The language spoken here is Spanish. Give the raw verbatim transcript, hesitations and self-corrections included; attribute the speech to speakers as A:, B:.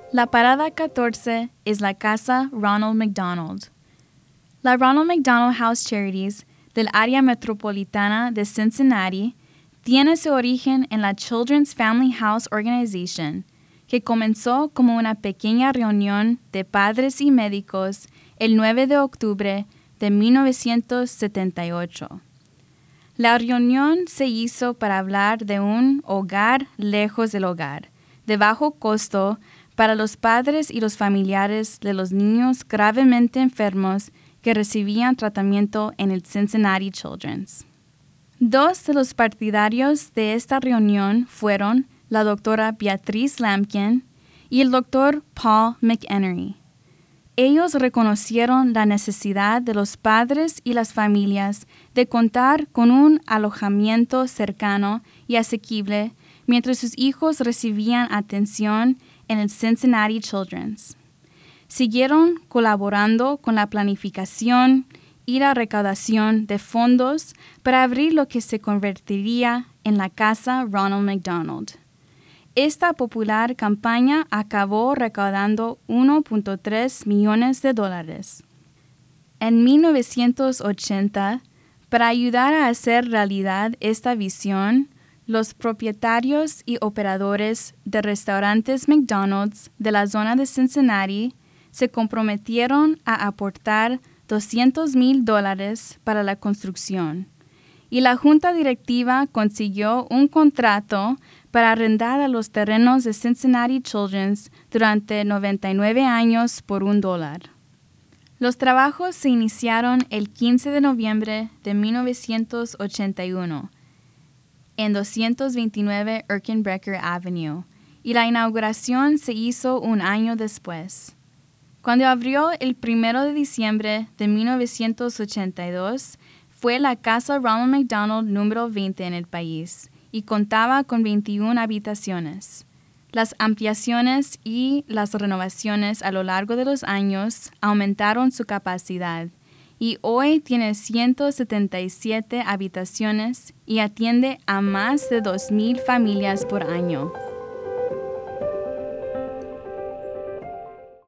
A: La parada catorce es la Casa Ronald McDonald. La Ronald McDonald House Charities del área metropolitana de Cincinnati tiene su origen en la Children's Family House Organization, que comenzó como una pequeña reunión de padres y médicos el nueve de octubre de mil novecientos setenta y ocho. La reunión se hizo para hablar de un hogar lejos del hogar, de bajo costo para los padres y los familiares de los niños gravemente enfermos que recibían tratamiento en el Cincinnati Children's. Dos de los partidarios de esta reunión fueron la doctora Beatriz Lampkin y el doctor Paul McHenry. Ellos reconocieron la necesidad de los padres y las familias de contar con un alojamiento cercano y asequible mientras sus hijos recibían atención en el Cincinnati Children's. Siguieron colaborando con la planificación y la recaudación de fondos para abrir lo que se convertiría en la Casa Ronald McDonald. Esta popular campaña acabó recaudando uno punto tres millones de dólares. En mil novecientos ochenta, para ayudar a hacer realidad esta visión, los propietarios y operadores de restaurantes McDonald's de la zona de Cincinnati se comprometieron a aportar doscientos mil dólares para la construcción, y la junta directiva consiguió un contrato para arrendar a los terrenos de Cincinnati Children's durante noventa y nueve años por un dólar. Los trabajos se iniciaron el quince de noviembre de mil novecientos ochenta y uno en doscientos veintinueve Erkenbrecher Avenue, y la inauguración se hizo un año después. Cuando abrió el primero de diciembre de mil novecientos ochenta y dos, fue la Casa Ronald McDonald número veinte en el país y contaba con veintiuna habitaciones. Las ampliaciones y las renovaciones a lo largo de los años aumentaron su capacidad y hoy tiene ciento setenta y siete habitaciones y atiende a más de dos mil familias por año.